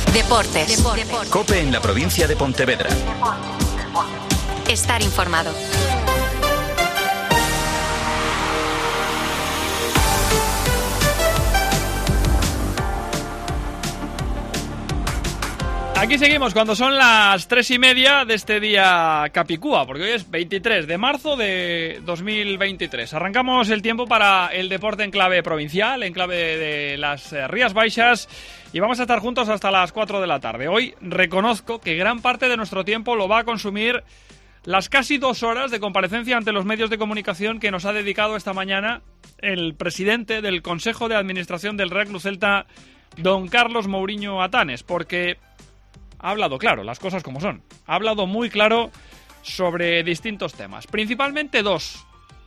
Deportes. COPE en la provincia de Pontevedra. Estar informado. Aquí seguimos cuando son las 3:30 de este día capicúa, porque hoy es 23 de marzo de 2023. Arrancamos el tiempo para el deporte en clave provincial, en clave de las Rías Baixas, y vamos a estar juntos hasta las 4 de la tarde. Hoy reconozco que gran parte de nuestro tiempo lo va a consumir las casi 2 horas de comparecencia ante los medios de comunicación que nos ha dedicado esta mañana el presidente del Consejo de Administración del Real Club Celta, don Carlos Mouriño Atanes, porque ha hablado claro, las cosas como son. Ha hablado muy claro sobre distintos temas. Principalmente 2.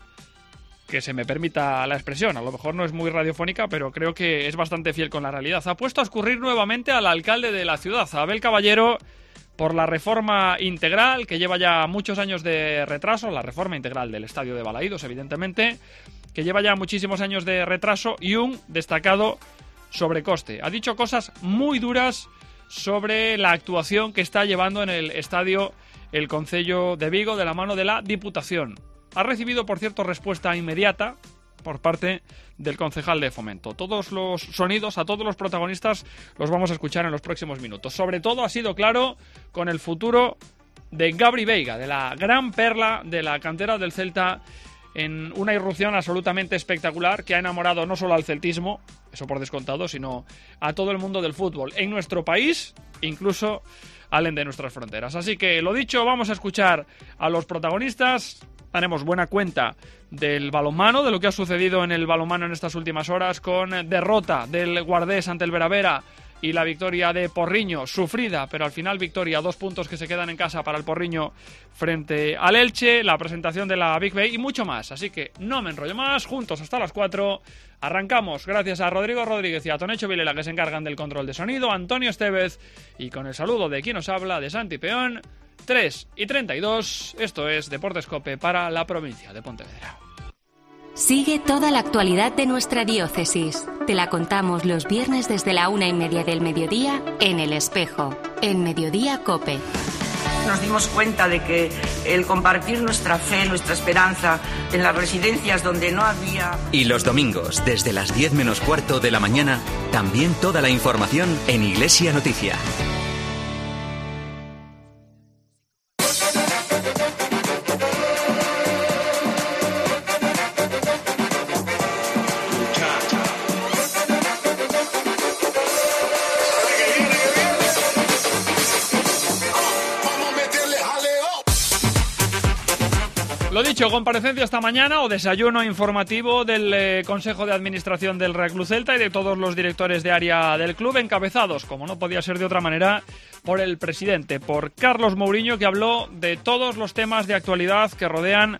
Que se me permita la expresión. A lo mejor no es muy radiofónica, pero creo que es bastante fiel con la realidad. Ha puesto a escurrir nuevamente al alcalde de la ciudad, a Abel Caballero, por la reforma integral, que lleva ya muchos años de retraso. La reforma integral del estadio de Balaídos, evidentemente, que lleva ya muchísimos años de retraso y un destacado sobrecoste. Ha dicho cosas muy duras sobre la actuación que está llevando en el estadio el Concello de Vigo de la mano de la Diputación. Ha recibido, por cierto, respuesta inmediata por parte del concejal de Fomento. Todos los sonidos, a todos los protagonistas, los vamos a escuchar en los próximos minutos. Sobre todo ha sido claro con el futuro de Gabri Veiga, de la gran perla de la cantera del Celta, en una irrupción absolutamente espectacular que ha enamorado no solo al celtismo, eso por descontado, sino a todo el mundo del fútbol en nuestro país, incluso alén de nuestras fronteras. Así que, lo dicho, vamos a escuchar a los protagonistas. Haremos buena cuenta del balonmano, de lo que ha sucedido en el balonmano en estas últimas horas, con derrota del Guardés ante el Veravera y la victoria de Porriño, sufrida, pero al final victoria, 2 puntos que se quedan en casa para el Porriño frente al Elche, la presentación de la Big Bay y mucho más. Así que no me enrollo más, juntos hasta las 4. Arrancamos gracias a Rodrigo Rodríguez y a Tonecho Vilela, que se encargan del control de sonido, Antonio Estevez, y con el saludo de quien nos habla, de Santi Peón. 3:32, esto es Deportes COPE para la provincia de Pontevedra. Sigue toda la actualidad de nuestra diócesis. Te la contamos los viernes desde la 1:30 del mediodía en El Espejo, en Mediodía COPE. Nos dimos cuenta de que el compartir nuestra fe, nuestra esperanza en las residencias donde no había... Y los domingos, desde las 10 menos cuarto de la mañana, también toda la información en Iglesia Noticia. Lo dicho, comparecencia esta mañana o desayuno informativo del Consejo de Administración del Real Club Celta y de todos los directores de área del club, encabezados, como no podía ser de otra manera, por el presidente, por Carlos Mouriño, que habló de todos los temas de actualidad que rodean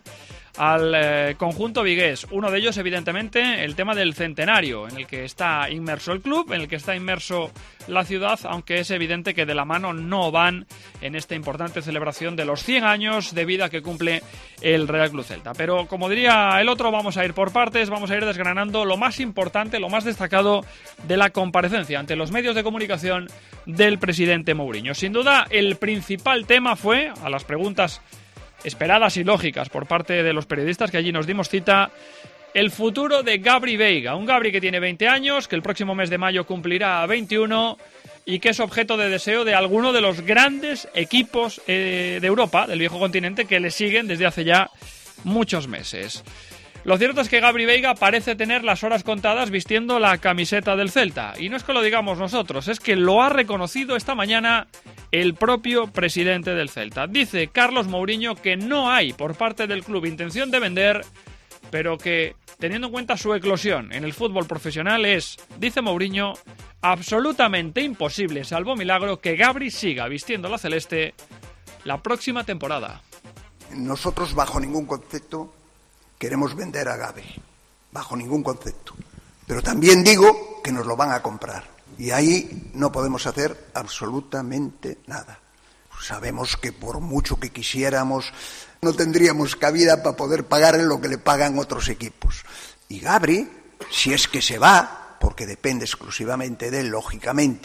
al conjunto vigués. Uno de ellos, evidentemente, el tema del centenario, en el que está inmerso el club, en el que está inmerso la ciudad, aunque es evidente que de la mano no van en esta importante celebración de los 100 años de vida que cumple el Real Club Celta. Pero, como diría el otro, vamos a ir por partes, vamos a ir desgranando lo más importante, lo más destacado de la comparecencia ante los medios de comunicación del presidente Mouriño. Sin duda, el principal tema fue, a las preguntas esperadas y lógicas por parte de los periodistas que allí nos dimos cita, el futuro de Gabri Veiga, un Gabri que tiene 20 años, que el próximo mes de mayo cumplirá 21 y que es objeto de deseo de alguno de los grandes equipos de Europa, del viejo continente, que le siguen desde hace ya muchos meses. Lo cierto es que Gabri Veiga parece tener las horas contadas vistiendo la camiseta del Celta. Y no es que lo digamos nosotros, es que lo ha reconocido esta mañana el propio presidente del Celta. Dice Carlos Mouriño que no hay por parte del club intención de vender, pero que, teniendo en cuenta su eclosión en el fútbol profesional, es, dice Mouriño, absolutamente imposible, salvo milagro, que Gabri siga vistiendo la celeste la próxima temporada. Nosotros, bajo ningún concepto, queremos vender a Gabri, bajo ningún concepto. Pero también digo que nos lo van a comprar. Y ahí no podemos hacer absolutamente nada. Sabemos que por mucho que quisiéramos, no tendríamos cabida para poder pagarle lo que le pagan otros equipos. Y Gabri, si es que se va, porque depende exclusivamente de él, lógicamente,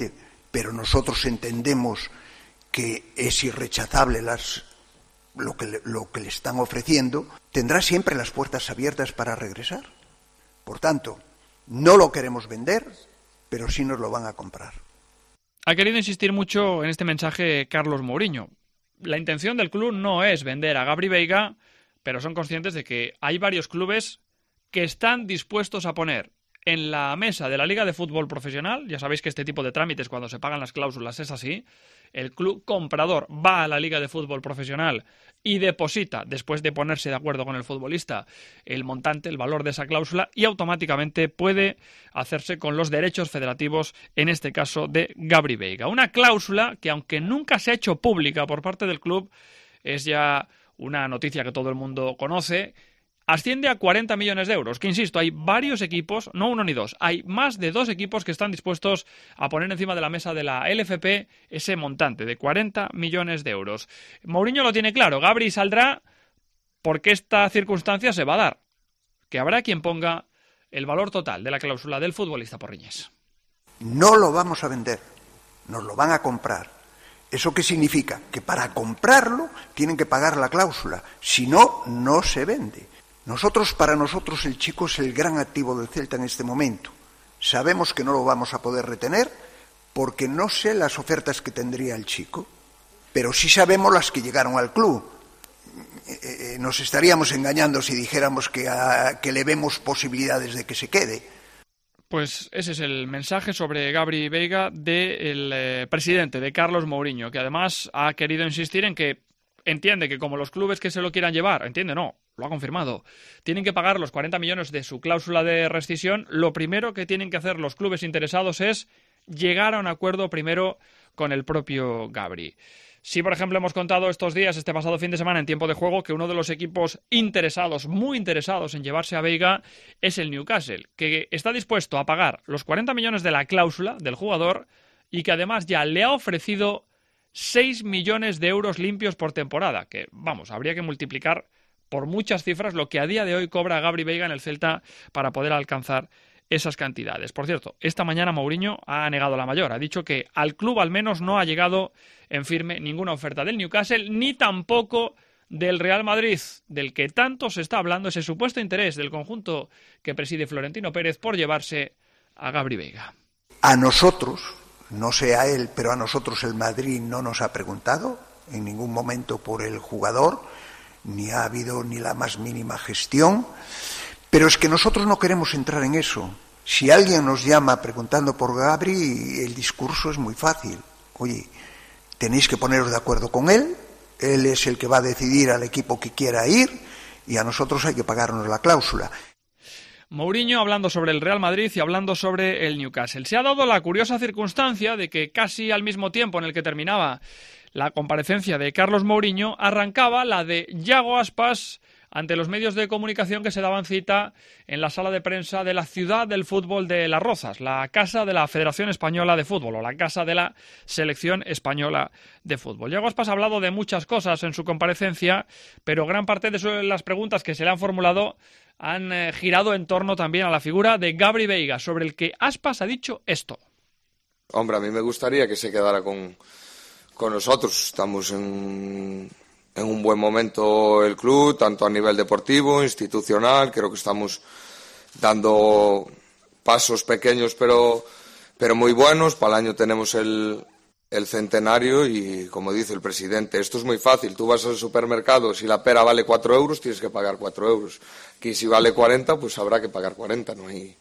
pero nosotros entendemos que es irrechazable lo que le están ofreciendo, tendrá siempre las puertas abiertas para regresar. Por tanto, no lo queremos vender, pero sí nos lo van a comprar. Ha querido insistir mucho en este mensaje Carlos Mourinho. La intención del club no es vender a Gabri Veiga, pero son conscientes de que hay varios clubes que están dispuestos a poner en la mesa de la Liga de Fútbol Profesional, ya sabéis que este tipo de trámites cuando se pagan las cláusulas es así, el club comprador va a la Liga de Fútbol Profesional y deposita, después de ponerse de acuerdo con el futbolista, el montante, el valor de esa cláusula y automáticamente puede hacerse con los derechos federativos, en este caso de Gabri Veiga. Una cláusula que, aunque nunca se ha hecho pública por parte del club, es ya una noticia que todo el mundo conoce, asciende a 40 millones de euros, que insisto, hay varios equipos, no uno ni dos, hay más de 2 equipos que están dispuestos a poner encima de la mesa de la LFP ese montante de 40 millones de euros. Mourinho lo tiene claro, Gabri saldrá porque esta circunstancia se va a dar, que habrá quien ponga el valor total de la cláusula del futbolista porriñés. No lo vamos a vender, nos lo van a comprar. ¿Eso qué significa? Que para comprarlo tienen que pagar la cláusula, si no, no se vende. Para nosotros el chico es el gran activo del Celta en este momento. Sabemos que no lo vamos a poder retener porque no sé las ofertas que tendría el chico, pero sí sabemos las que llegaron al club. Nos estaríamos engañando si dijéramos que le vemos posibilidades de que se quede. Pues ese es el mensaje sobre Gabri Veiga del presidente, de Carlos Mourinho, que además ha querido insistir en que entiende que como los clubes que se lo quieran llevar, entiende no, lo ha confirmado, tienen que pagar los 40 millones de su cláusula de rescisión, lo primero que tienen que hacer los clubes interesados es llegar a un acuerdo primero con el propio Gabri. Sí, por ejemplo, hemos contado estos días, este pasado fin de semana en tiempo de juego, que uno de los equipos interesados, muy interesados en llevarse a Veiga es el Newcastle, que está dispuesto a pagar los 40 millones de la cláusula del jugador y que además ya le ha ofrecido 6 millones de euros limpios por temporada, que, vamos, habría que multiplicar por muchas cifras lo que a día de hoy cobra Gabri Veiga en el Celta para poder alcanzar esas cantidades. Por cierto, esta mañana Mourinho ha negado la mayor, ha dicho que al club al menos no ha llegado en firme ninguna oferta del Newcastle, ni tampoco del Real Madrid, del que tanto se está hablando, ese supuesto interés del conjunto que preside Florentino Pérez por llevarse a Gabri Veiga. A nosotros, no sé a él, pero a nosotros el Madrid no nos ha preguntado en ningún momento por el jugador, ni ha habido ni la más mínima gestión, pero es que nosotros no queremos entrar en eso. Si alguien nos llama preguntando por Gabri, el discurso es muy fácil. Oye, tenéis que poneros de acuerdo con él es el que va a decidir al equipo que quiera ir y a nosotros hay que pagarnos la cláusula. Mourinho hablando sobre el Real Madrid y hablando sobre el Newcastle. Se ha dado la curiosa circunstancia de que casi al mismo tiempo en el que terminaba la comparecencia de Carlos Mourinho, arrancaba la de Yago Aspas ante los medios de comunicación que se daban cita en la sala de prensa de la Ciudad del Fútbol de Las Rozas, la casa de la Federación Española de Fútbol o la casa de la Selección Española de Fútbol. Yago Aspas ha hablado de muchas cosas en su comparecencia, pero gran parte de las preguntas que se le han formulado han girado en torno también a la figura de Gabri Veiga, sobre el que Aspas ha dicho esto. Hombre, a mí me gustaría que se quedara con nosotros. Estamos en un buen momento el club, tanto a nivel deportivo, institucional. Creo que estamos dando pasos pequeños pero muy buenos. Para el año tenemos el centenario y, como dice el presidente, esto es muy fácil. Tú vas al supermercado, si la pera vale 4 euros, tienes que pagar 4 euros. Aquí si vale 40, pues habrá que pagar 40,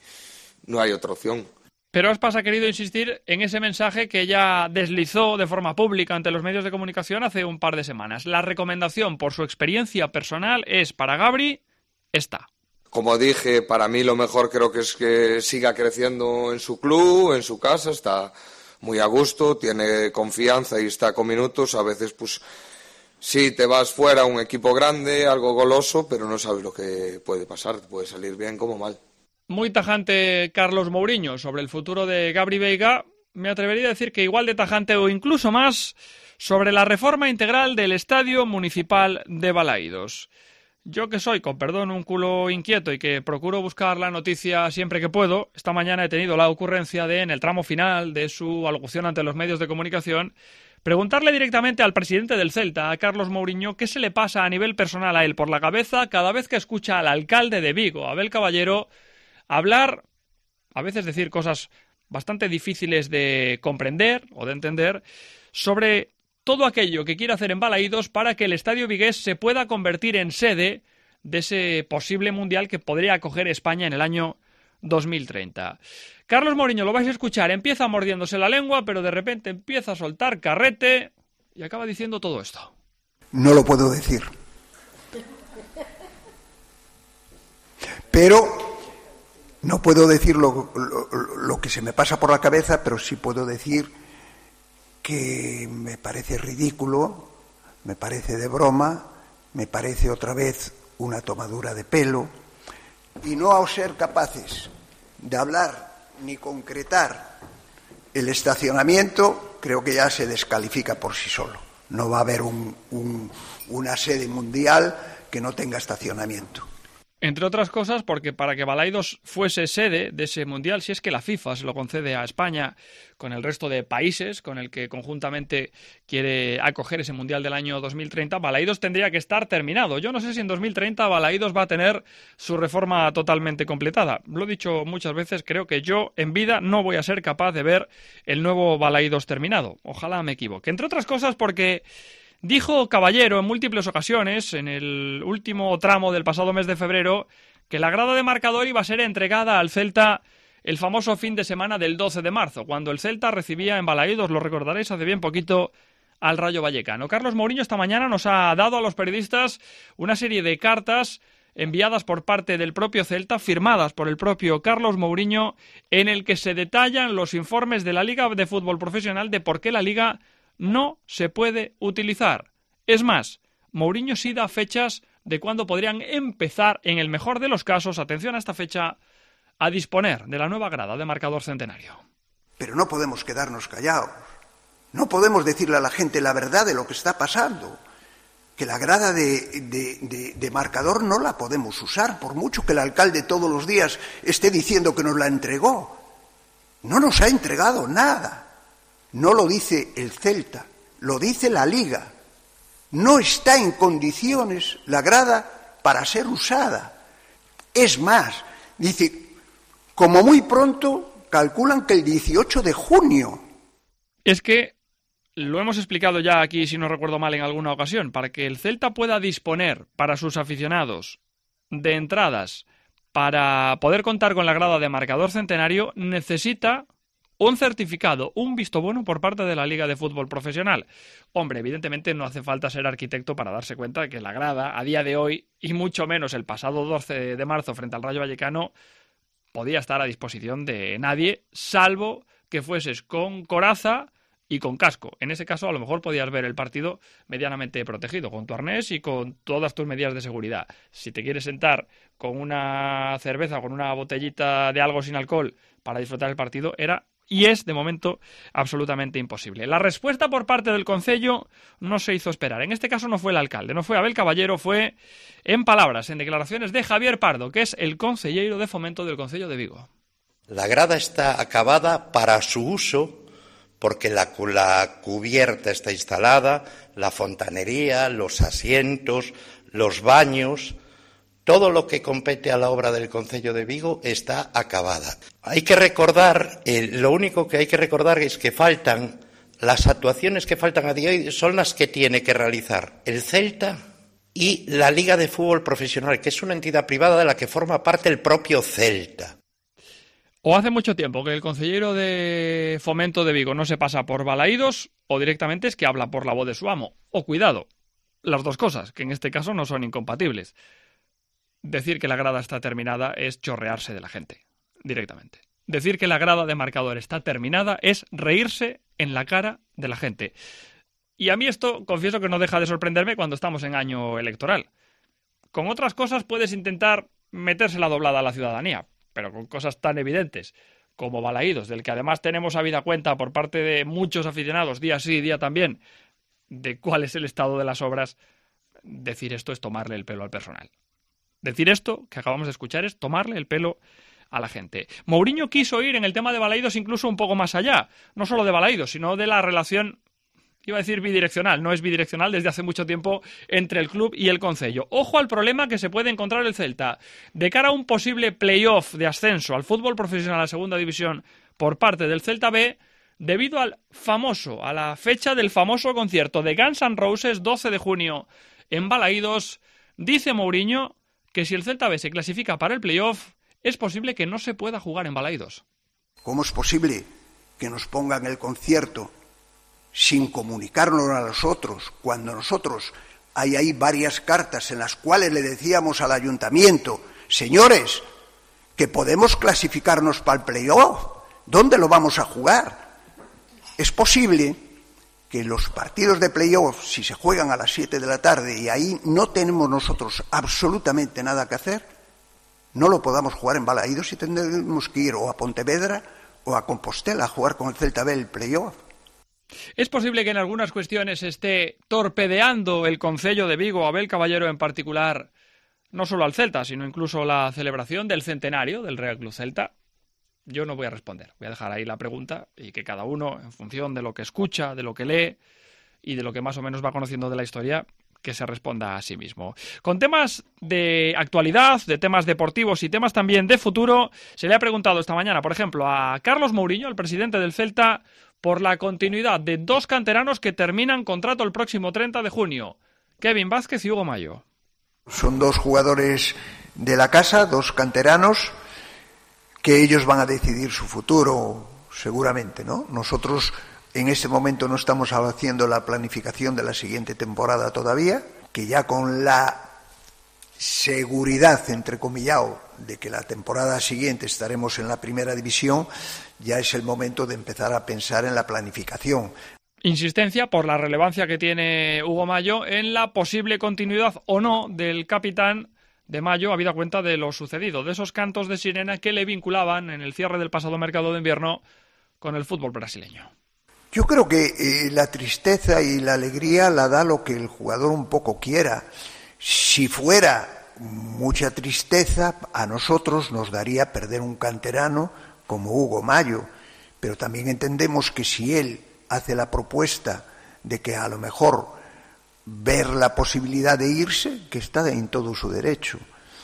no hay otra opción. Pero Aspas ha querido insistir en ese mensaje que ya deslizó de forma pública ante los medios de comunicación hace un par de semanas. La recomendación, por su experiencia personal, es para Gabri esta. Como dije, para mí lo mejor creo que es que siga creciendo en su club, en su casa, está muy a gusto, tiene confianza y está con minutos. A veces, pues, sí, te vas fuera a un equipo grande, algo goloso, pero no sabes lo que puede pasar, te puede salir bien como mal. Muy tajante Carlos Mourinho sobre el futuro de Gabri Veiga. Me atrevería a decir que igual de tajante o incluso más sobre la reforma integral del Estadio Municipal de Balaídos. Yo que soy, con perdón, un culo inquieto y que procuro buscar la noticia siempre que puedo, esta mañana he tenido la ocurrencia de, en el tramo final de su alocución ante los medios de comunicación, preguntarle directamente al presidente del Celta, a Carlos Mouriño, qué se le pasa a nivel personal a él por la cabeza cada vez que escucha al alcalde de Vigo, Abel Caballero, hablar, a veces decir cosas bastante difíciles de comprender o de entender, sobre todo aquello que quiere hacer en Balaídos para que el estadio vigués se pueda convertir en sede de ese posible mundial que podría acoger España en el año 2030. Carlos Mouriño, lo vais a escuchar, empieza mordiéndose la lengua, pero de repente empieza a soltar carrete y acaba diciendo todo esto. No lo puedo decir. Pero no puedo decir lo que se me pasa por la cabeza, pero sí puedo decir que me parece ridículo, me parece de broma, me parece otra vez una tomadura de pelo, y no a ser capaces de hablar ni concretar el estacionamiento, creo que ya se descalifica por sí solo. No va a haber una sede mundial que no tenga estacionamiento. Entre otras cosas, porque para que Balaídos fuese sede de ese mundial, si es que la FIFA se lo concede a España con el resto de países con el que conjuntamente quiere acoger ese mundial del año 2030, Balaídos tendría que estar terminado. Yo no sé si en 2030 Balaídos va a tener su reforma totalmente completada. Lo he dicho muchas veces, creo que yo en vida no voy a ser capaz de ver el nuevo Balaídos terminado. Ojalá me equivoque. Entre otras cosas porque dijo Caballero en múltiples ocasiones, en el último tramo del pasado mes de febrero, que la grada de marcador iba a ser entregada al Celta el famoso fin de semana del 12 de marzo, cuando el Celta recibía en Balaídos, lo recordaréis hace bien poquito, al Rayo Vallecano. Carlos Mouriño esta mañana nos ha dado a los periodistas una serie de cartas enviadas por parte del propio Celta, firmadas por el propio Carlos Mouriño, en el que se detallan los informes de la Liga de Fútbol Profesional de por qué la Liga no se puede utilizar. Es más, Mouriño sí da fechas de cuándo podrían empezar, en el mejor de los casos, atención a esta fecha, a disponer de la nueva grada de marcador centenario. Pero no podemos quedarnos callados. No podemos decirle a la gente la verdad de lo que está pasando. Que la grada de marcador no la podemos usar, por mucho que el alcalde todos los días esté diciendo que nos la entregó. No nos ha entregado nada. No lo dice el Celta, lo dice la Liga. No está en condiciones la grada para ser usada. Es más, dice, como muy pronto, calculan que el 18 de junio. Es que lo hemos explicado ya aquí, si no recuerdo mal, en alguna ocasión. Para que el Celta pueda disponer para sus aficionados de entradas para poder contar con la grada de marcador centenario, necesita un certificado, un visto bueno por parte de la Liga de Fútbol Profesional. Hombre, evidentemente no hace falta ser arquitecto para darse cuenta de que la grada, a día de hoy, y mucho menos el pasado 12 de marzo frente al Rayo Vallecano, podía estar a disposición de nadie, salvo que fueses con coraza y con casco. En ese caso, a lo mejor podías ver el partido medianamente protegido, con tu arnés y con todas tus medidas de seguridad. Si te quieres sentar con una cerveza o con una botellita de algo sin alcohol para disfrutar el partido, era y es, de momento, absolutamente imposible. La respuesta por parte del concello no se hizo esperar. En este caso no fue el alcalde, no fue Abel Caballero, fue en palabras, en declaraciones de Javier Pardo, que es el concelleiro de fomento del concello de Vigo. La grada está acabada para su uso, porque la cubierta está instalada, la fontanería, los asientos, los baños. Todo lo que compete a la obra del concello de Vigo está acabada. Hay que recordar, lo único que hay que recordar es que faltan, las actuaciones que faltan a día de hoy son las que tiene que realizar el Celta y la Liga de Fútbol Profesional, que es una entidad privada de la que forma parte el propio Celta. O hace mucho tiempo que el concejero de Fomento de Vigo no se pasa por Balaídos, o directamente es que habla por la voz de su amo. O cuidado, las dos cosas, que en este caso no son incompatibles. Decir que la grada está terminada es chorrearse de la gente, directamente. Decir que la grada de marcador está terminada es reírse en la cara de la gente. Y a mí esto, confieso que no deja de sorprenderme cuando estamos en año electoral. Con otras cosas puedes intentar meterse la doblada a la ciudadanía, pero con cosas tan evidentes como Balaídos, del que además tenemos habida cuenta por parte de muchos aficionados, día sí, día también, de cuál es el estado de las obras, decir esto es tomarle el pelo al personal. Decir esto que acabamos de escuchar es tomarle el pelo a la gente. Mourinho quiso ir en el tema de Balaídos incluso un poco más allá, no solo de Balaídos, sino de la relación, iba a decir bidireccional, no es bidireccional desde hace mucho tiempo, entre el club y el concello. Ojo al problema que se puede encontrar el Celta. De cara a un posible playoff de ascenso al fútbol profesional a segunda división por parte del Celta B, debido a la fecha del famoso concierto de Guns N' Roses, 12 de junio en Balaídos, dice Mourinho que si el Celta B se clasifica para el playoff, es posible que no se pueda jugar en Balaídos. ¿Cómo es posible que nos pongan el concierto sin comunicarnos a nosotros, cuando nosotros hay ahí varias cartas en las cuales le decíamos al ayuntamiento, señores, que podemos clasificarnos para el playoff? ¿Dónde lo vamos a jugar? Es posible que los partidos de playoff, si se juegan a las 7 de la tarde y ahí no tenemos nosotros absolutamente nada que hacer, no lo podamos jugar en Balaídos y tendremos que ir o a Pontevedra o a Compostela a jugar con el Celta B el playoff. Es posible que en algunas cuestiones esté torpedeando el concello de Vigo, Abel Caballero en particular, no solo al Celta, sino incluso la celebración del centenario del Real Club Celta. Yo no voy a responder, voy a dejar ahí la pregunta y que cada uno, en función de lo que escucha, de lo que lee y de lo que más o menos va conociendo de la historia, que se responda a sí mismo. Con temas de actualidad, de temas deportivos y temas también de futuro, se le ha preguntado esta mañana, por ejemplo, a Carlos Mourinho, el presidente del Celta, por la continuidad de dos canteranos que terminan contrato el próximo 30 de junio, Kevin Vázquez y Hugo Mallo. Son dos jugadores de la casa, dos canteranos, que ellos van a decidir su futuro, seguramente, ¿no? Nosotros en este momento no estamos haciendo la planificación de la siguiente temporada todavía, que ya con la seguridad, entrecomillado, de que la temporada siguiente estaremos en la primera división, ya es el momento de empezar a pensar en la planificación. Insistencia por la relevancia que tiene Hugo Mallo en la posible continuidad o no del capitán de Mallo, habida cuenta de lo sucedido, de esos cantos de sirena que le vinculaban en el cierre del pasado mercado de invierno con el fútbol brasileño. Yo creo que la tristeza y la alegría la da lo que el jugador un poco quiera. Si fuera mucha tristeza, a nosotros nos daría perder un canterano como Hugo Mallo, pero también entendemos que si él hace la propuesta de que a lo mejor ver la posibilidad de irse, que está en todo su derecho.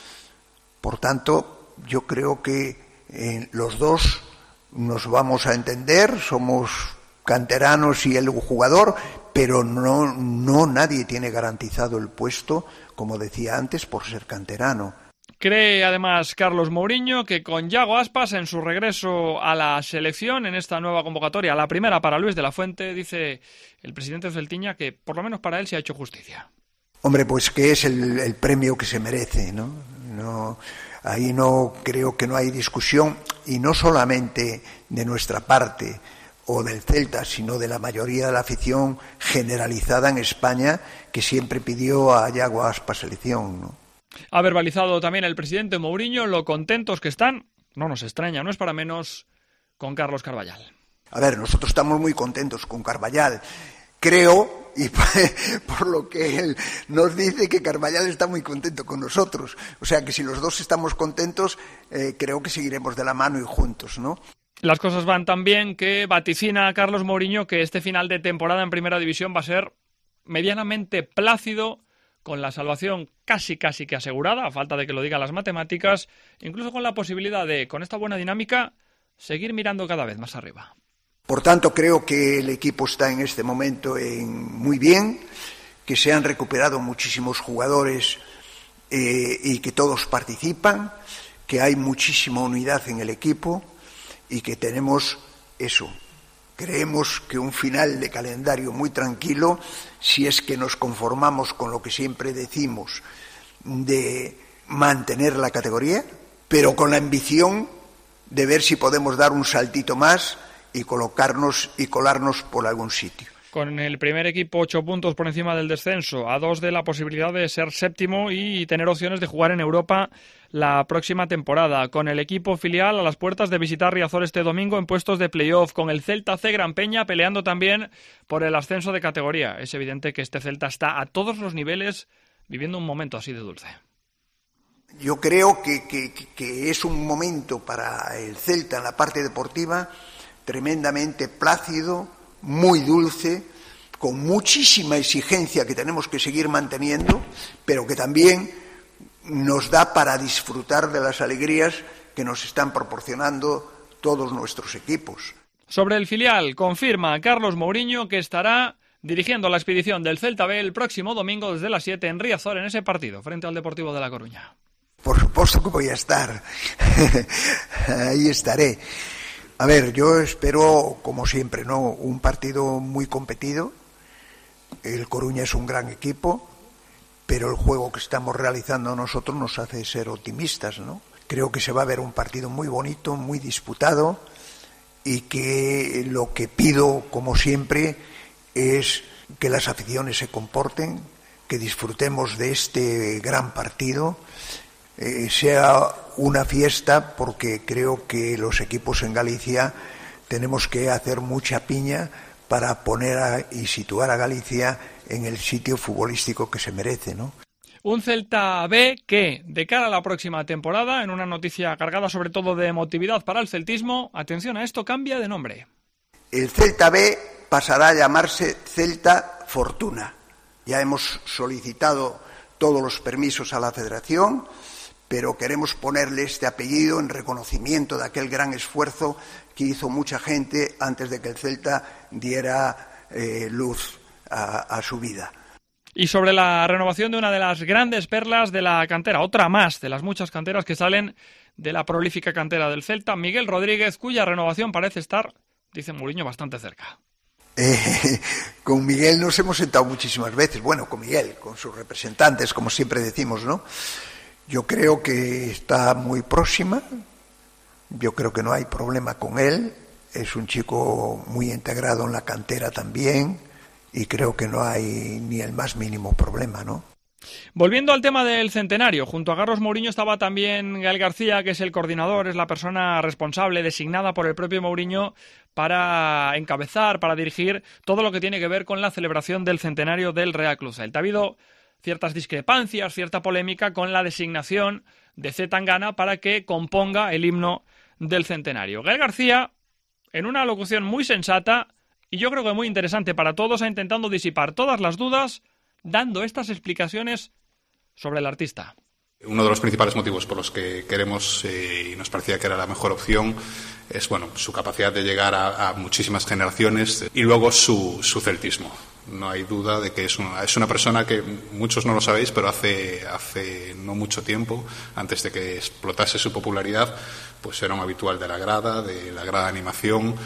Por tanto, yo creo que los dos nos vamos a entender, somos canteranos y el jugador, pero no nadie tiene garantizado el puesto, como decía antes, por ser canterano. Cree además Carlos Mourinho que con Yago Aspas en su regreso a la selección en esta nueva convocatoria, la primera para Luis de la Fuente, dice el presidente celtiña que por lo menos para él se ha hecho justicia. Hombre, pues que es el premio que se merece, ¿no? Ahí no creo que no hay discusión, y no solamente de nuestra parte o del Celta, sino de la mayoría de la afición generalizada en España, que siempre pidió a Yago Aspas selección, ¿no? Ha verbalizado también el presidente Mourinho lo contentos que están, no nos extraña, no es para menos, con Carlos Carballal. A ver, nosotros estamos muy contentos con Carballal. Creo, y por lo que él nos dice, que Carballal está muy contento con nosotros. O sea que si los dos estamos contentos, creo que seguiremos de la mano y juntos, ¿no? Las cosas van tan bien que vaticina a Carlos Mourinho que este final de temporada en Primera División va a ser medianamente plácido, con la salvación casi que asegurada, a falta de que lo digan las matemáticas, incluso con la posibilidad de, con esta buena dinámica, seguir mirando cada vez más arriba. Por tanto, creo que el equipo está en este momento muy bien, que se han recuperado muchísimos jugadores y que todos participan, que hay muchísima unidad en el equipo y que tenemos eso. Creemos que un final de calendario muy tranquilo, si es que nos conformamos con lo que siempre decimos de mantener la categoría, pero con la ambición de ver si podemos dar un saltito más y colocarnos y colarnos por algún sitio. Con el primer equipo 8 puntos por encima del descenso, a 2 de la posibilidad de ser séptimo y tener opciones de jugar en Europa la próxima temporada. Con el equipo filial a las puertas de visitar Riazor este domingo en puestos de playoff. Con el Celta C Gran Peña peleando también por el ascenso de categoría. Es evidente que este Celta está a todos los niveles viviendo un momento así de dulce. Yo creo que es un momento para el Celta en la parte deportiva tremendamente plácido, muy dulce, con muchísima exigencia que tenemos que seguir manteniendo, pero que también nos da para disfrutar de las alegrías que nos están proporcionando todos nuestros equipos. Sobre el filial, confirma Carlos Mourinho que estará dirigiendo la expedición del Celta B el próximo domingo desde las 7 en Riazor en ese partido, frente al Deportivo de La Coruña. Por supuesto que voy a estar. Ahí estaré. A ver, yo espero, como siempre, ¿no?, un partido muy competido. El Coruña es un gran equipo, pero el juego que estamos realizando nosotros nos hace ser optimistas, ¿no? Creo que se va a ver un partido muy bonito, muy disputado, y que lo que pido, como siempre, es que las aficiones se comporten, que disfrutemos de este gran partido, sea una fiesta, porque creo que los equipos en Galicia tenemos que hacer mucha piña para poner y situar a Galicia en el sitio futbolístico que se merece, ¿no? Un Celta B que, de cara a la próxima temporada, en una noticia cargada sobre todo de emotividad para el celtismo, atención a esto, cambia de nombre. El Celta B pasará a llamarse Celta Fortuna. Ya hemos solicitado todos los permisos a la Federación, pero queremos ponerle este apellido en reconocimiento de aquel gran esfuerzo que hizo mucha gente antes de que el Celta diera luz a su vida. Y sobre la renovación de una de las grandes perlas de la cantera, otra más de las muchas canteras que salen de la prolífica cantera del Celta, Miguel Rodríguez, cuya renovación parece estar, dice Mourinho, bastante cerca. Con Miguel nos hemos sentado muchísimas veces, bueno, con Miguel, con sus representantes, como siempre decimos, ¿no? Yo creo que está muy próxima, yo creo que no hay problema con él, es un chico muy integrado en la cantera también, y creo que no hay ni el más mínimo problema, ¿no? Volviendo al tema del centenario, junto a Carlos Mourinho estaba también Gael García, que es el coordinador, es la persona responsable, designada por el propio Mourinho para encabezar, para dirigir todo lo que tiene que ver con la celebración del centenario del Real Club Celta. Ha habido ciertas discrepancias, cierta polémica con la designación de C. Tangana para que componga el himno del centenario. Gael García, en una locución muy sensata y yo creo que muy interesante para todos, ha intentado disipar todas las dudas dando estas explicaciones sobre el artista. Uno de los principales motivos por los que queremos y nos parecía que era la mejor opción es su capacidad de llegar a muchísimas generaciones y luego su celtismo. No hay duda de que es una persona que muchos no lo sabéis, pero hace no mucho tiempo, antes de que explotase su popularidad, pues era un habitual de la grada animación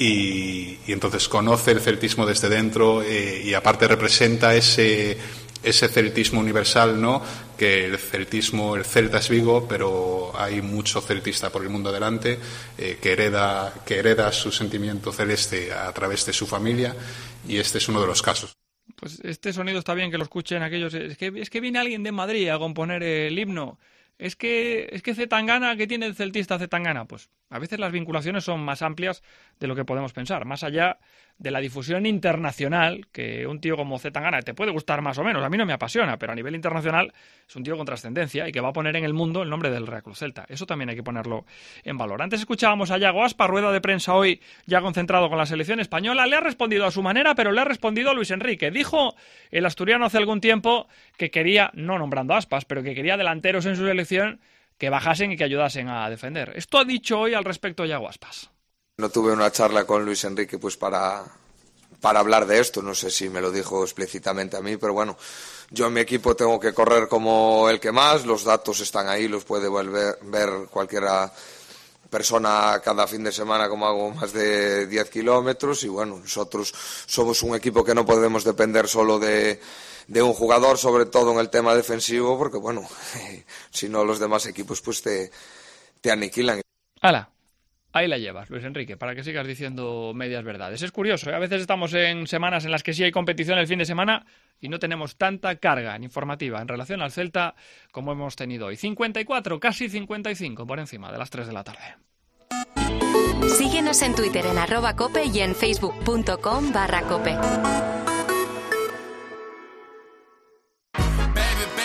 y entonces conoce el celtismo desde dentro y aparte representa ese celtismo universal, ¿no? Que el Celta es Vigo, pero hay mucho celtista por el mundo delante que hereda su sentimiento celeste a través de su familia y este es uno de los casos. Pues este sonido está bien que lo escuchen aquellos. Es que viene alguien de Madrid a componer el himno. Es que C. Tangana, ¿qué tiene el celtista C. Tangana? Pues a veces las vinculaciones son más amplias de lo que podemos pensar, más allá de la difusión internacional, que un tío como C. Tangana te puede gustar más o menos, a mí no me apasiona, pero a nivel internacional es un tío con trascendencia y que va a poner en el mundo el nombre del Real Club Celta. Eso también hay que ponerlo en valor. Antes escuchábamos a Yago Aspas, rueda de prensa hoy ya concentrado con la selección española, le ha respondido a su manera, pero le ha respondido a Luis Enrique. Dijo el asturiano hace algún tiempo que quería, no nombrando a Aspas, pero que quería delanteros en su selección que bajasen y que ayudasen a defender. Esto ha dicho hoy al respecto Yago Aspas. No tuve una charla con Luis Enrique pues para hablar de esto, no sé si me lo dijo explícitamente a mí, pero bueno, yo en mi equipo tengo que correr como el que más, los datos están ahí, los puede ver cualquiera persona cada fin de semana como hago más de 10 kilómetros y bueno, nosotros somos un equipo que no podemos depender solo de un jugador, sobre todo en el tema defensivo, porque bueno, si no los demás equipos pues te aniquilan. ¡Hala! Ahí la llevas, Luis Enrique, para que sigas diciendo medias verdades. Es curioso, ¿eh? A veces estamos en semanas en las que sí hay competición el fin de semana y no tenemos tanta carga informativa en relación al Celta como hemos tenido hoy. 54, casi 55 por encima de las 3 de la tarde. Síguenos en Twitter en @cope y en facebook.com/cope.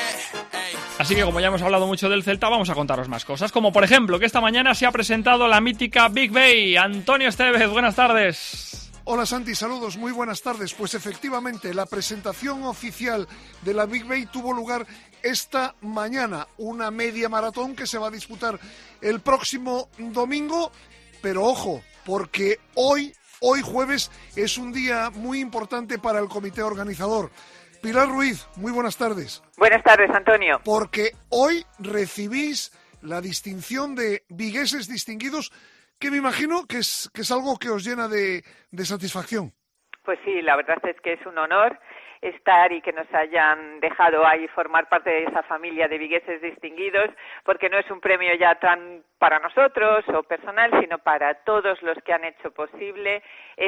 Así que como ya hemos hablado mucho del Celta, vamos a contaros más cosas, como por ejemplo que esta mañana se ha presentado la mítica Big Bay. Antonio Estevez, buenas tardes. Hola Santi, saludos, muy buenas tardes. Pues efectivamente, la presentación oficial de la Big Bay tuvo lugar esta mañana, una media maratón que se va a disputar el próximo domingo, pero ojo, porque hoy jueves es un día muy importante para el comité organizador. Pilar Ruiz, muy buenas tardes. Buenas tardes, Antonio. Porque hoy recibís la distinción de vigueses distinguidos, que me imagino que es algo que os llena de satisfacción. Pues sí, la verdad es que es un honor estar y que nos hayan dejado ahí formar parte de esa familia de vigueses distinguidos, porque no es un premio ya tan para nosotros o personal, sino para todos los que han hecho posible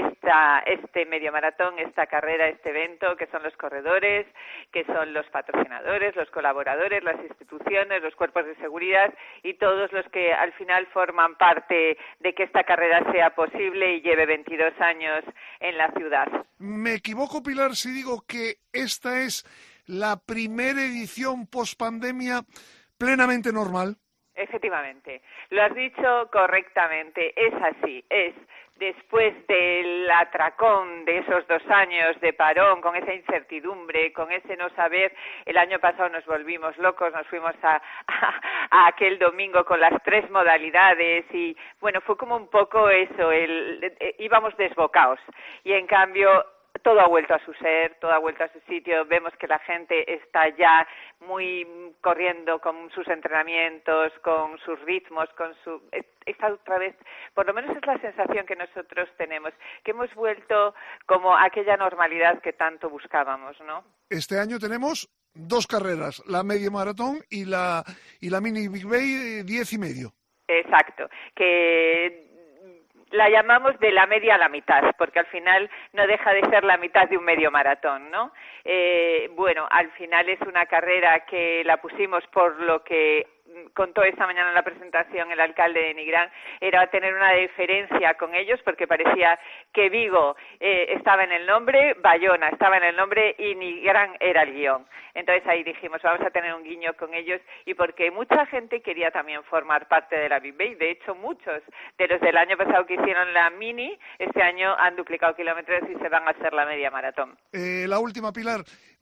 este medio maratón, esta carrera, este evento, que son los corredores, que son los patrocinadores, los colaboradores, las instituciones, los cuerpos de seguridad y todos los que al final forman parte de que esta carrera sea posible y lleve 22 años en la ciudad. ¿Me equivoco, Pilar, si digo que esta es la primera edición post-pandemia plenamente normal? Efectivamente, lo has dicho correctamente, es así, es después del atracón de esos 2 años de parón, con esa incertidumbre, con ese no saber. El año pasado nos volvimos locos, nos fuimos a aquel domingo con las 3 modalidades y bueno, fue como un poco eso, íbamos desbocados y en cambio todo ha vuelto a su ser, todo ha vuelto a su sitio. Vemos que la gente está ya muy corriendo con sus entrenamientos, con sus ritmos, está otra vez, por lo menos es la sensación que nosotros tenemos, que hemos vuelto como a aquella normalidad que tanto buscábamos, ¿no? Este año tenemos 2 carreras, la medio maratón y la mini Big Bay 10 y medio. Exacto, que la llamamos de la media a la mitad, porque al final no deja de ser la mitad de un medio maratón, ¿no? Bueno, al final es una carrera que la pusimos por lo que contó esta mañana en la presentación el alcalde de Nigrán, era tener una diferencia con ellos porque parecía que Vigo estaba en el nombre, Bayona estaba en el nombre y Nigrán era el guión. Entonces ahí dijimos, vamos a tener un guiño con ellos y porque mucha gente quería también formar parte de la Big Bay. De hecho, muchos de los del año pasado que hicieron la mini, este año han duplicado kilómetros y se van a hacer la media maratón. La última, Pilar,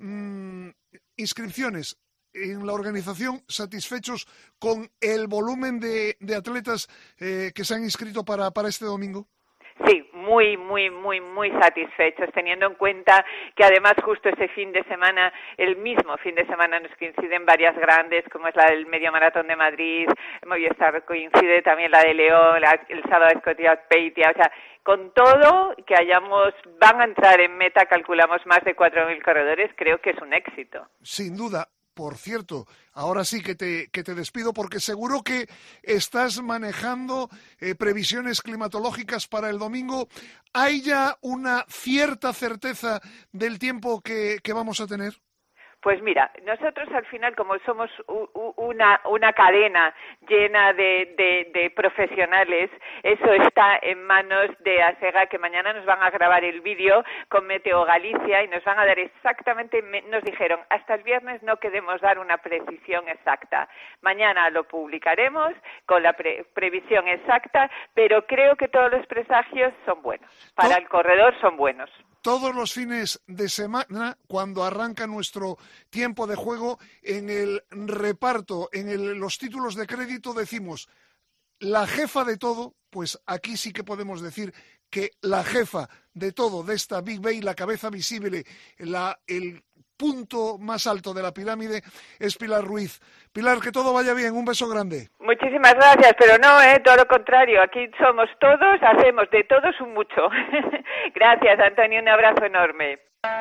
inscripciones en la organización, ¿satisfechos con el volumen de atletas que se han inscrito para este domingo? Sí, muy satisfechos, teniendo en cuenta que además justo ese fin de semana, el mismo fin de semana nos coinciden varias grandes, como es la del Medio Maratón de Madrid, Movistar coincide también la de León, el sábado de Scotia-Peitia, o sea, con todo que van a entrar en meta, calculamos más de 4.000 corredores, creo que es un éxito. Sin duda. Por cierto, ahora sí que te despido porque seguro que estás manejando previsiones climatológicas para el domingo. ¿Hay ya una cierta certeza del tiempo que vamos a tener? Pues mira, nosotros al final, como somos una cadena llena de profesionales, eso está en manos de ASEGA, que mañana nos van a grabar el vídeo con Meteo Galicia y nos van a dar exactamente, nos dijeron, hasta el viernes no queremos dar una precisión exacta. Mañana lo publicaremos con la previsión exacta, pero creo que todos los presagios son buenos. Para el corredor son buenos. Todos los fines de semana, cuando arranca nuestro tiempo de juego, en el reparto, los títulos de crédito decimos la jefa de todo, pues aquí sí que podemos decir que la jefa de todo de esta Big Bay, la cabeza visible, el punto más alto de la pirámide, es Pilar Ruiz. Pilar, que todo vaya bien, un beso grande. Muchísimas gracias, pero no, todo lo contrario, aquí somos todos, hacemos de todos un mucho. Gracias, Antonio, un abrazo enorme.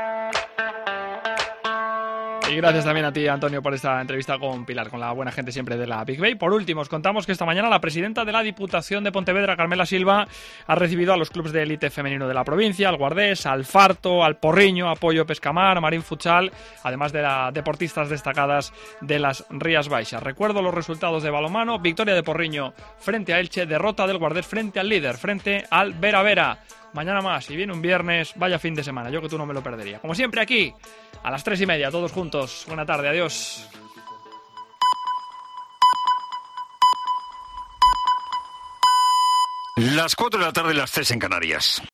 Y gracias también a ti, Antonio, por esta entrevista con Pilar, con la buena gente siempre de la Big Bay. Por último, os contamos que esta mañana la presidenta de la Diputación de Pontevedra, Carmela Silva, ha recibido a los clubes de élite femenino de la provincia, al Guardés, al Farto, al Porriño, Apoyo Pescamar, Marín Futsal, además de las deportistas destacadas de las Rías Baixas. Recuerdo los resultados de balonmano: victoria de Porriño frente a Elche, derrota del Guardés frente al líder, frente al Vera Vera. Mañana más, y viene un viernes, vaya fin de semana, yo que tú no me lo perdería. Como siempre aquí, a las 3:30, todos juntos. Buena tarde, adiós. Las 4 de la tarde, las 3 en Canarias.